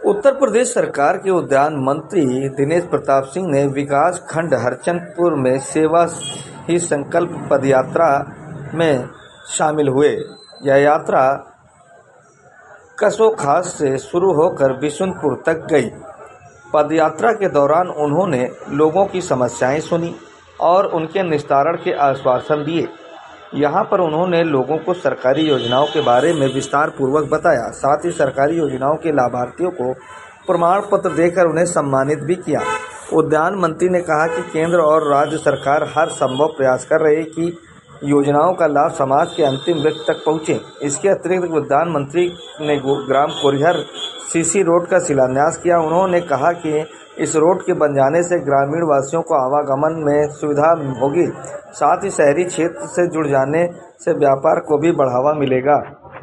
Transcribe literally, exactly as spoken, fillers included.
उत्तर प्रदेश सरकार के उद्यान मंत्री दिनेश प्रताप सिंह ने विकास खंड हरचंदपुर में सेवा ही संकल्प पदयात्रा में शामिल हुए। यह यात्रा कसोखास से शुरू होकर बिशुनपुर तक गई। पदयात्रा के दौरान उन्होंने लोगों की समस्याएं सुनी और उनके निस्तारण के आश्वासन दिए। यहाँ पर उन्होंने लोगों को सरकारी योजनाओं के बारे में विस्तार पूर्वक बताया। साथ ही सरकारी योजनाओं के लाभार्थियों को प्रमाण पत्र देकर उन्हें सम्मानित भी किया। उद्यान मंत्री ने कहा कि केंद्र और राज्य सरकार हर संभव प्रयास कर रही है कि योजनाओं का लाभ समाज के अंतिम व्यक्ति तक पहुँचे। इसके अतिरिक्त उद्यान मंत्री ने ग्राम कोरिहर सीसी रोड का शिलान्यास किया। उन्होंने कहा कि इस रोड के बन जाने से ग्रामीण वासियों को आवागमन में सुविधा होगी। साथ ही शहरी क्षेत्र से जुड़ जाने से व्यापार को भी बढ़ावा मिलेगा।